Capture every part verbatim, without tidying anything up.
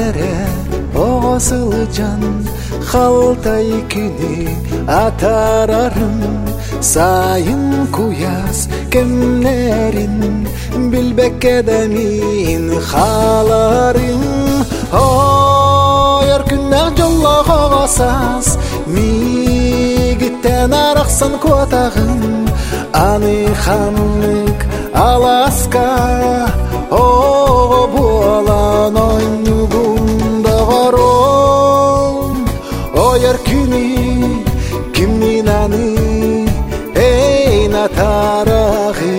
нере оғасылжан қалтай күні атарарым сайын куяс кемнерин билбекке да мен халарым ойыр күннәр жолла қоғасас мигіттен арақсан көтағын аны ханлык аласка оғы болан ойнугунда ғаром ойыр күні кімнен аны эйна тарағын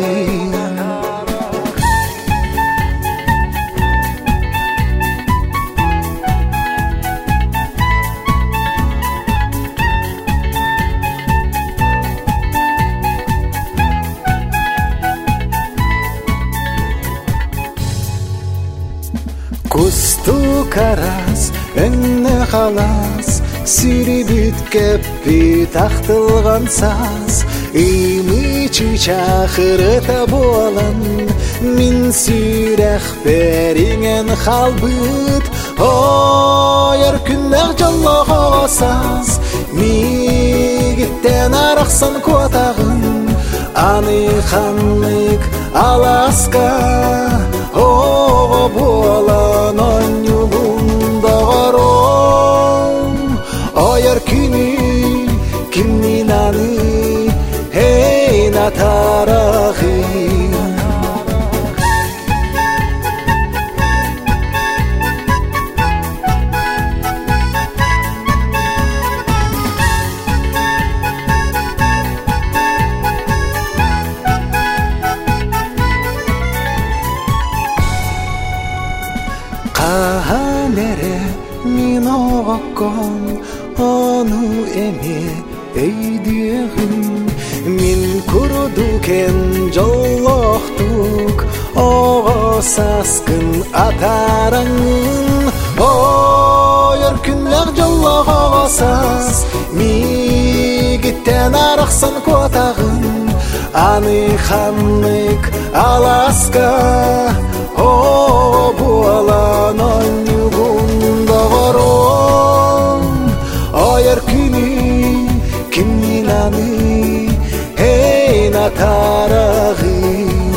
Кусту карас, өңні қалас, сүрібіт көппі тақтылған саз, үймі чучақырыта болан, мен сүрәқ беріңен қалбыт, ойыр күннәқ жолла қосас, мегіттен арақсан көтағын, аны қанлық аласка, оғы болан ойнугунда ғаром ойыр күні кімнен аны эйна тарағын Қанере мен оғаққан ану әме әйдеғін мен күрдукен жоллақтук оғасаскын атараңын ойыр күнләқ жоллақ оғасас мегіттен арақсан көтағын аны ханлык аласка оғы болан ойнугунда ғаром ойыр күні кімнен аны эйна тарағын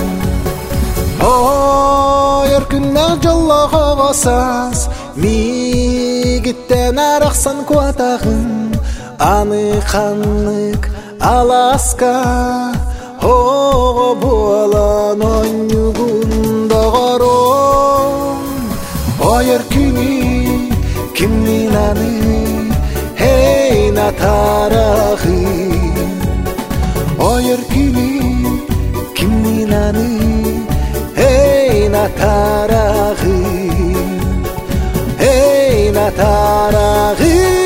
ойыр күннәқ жолла қоғасас мегіттен арақсан көтағын аны ханлык аласка оғы болан ойнугунда ғаром ойыр күні кімнен аны эйна тарағын ойыр күні кімнен аны эйна тарағын эйна тарағын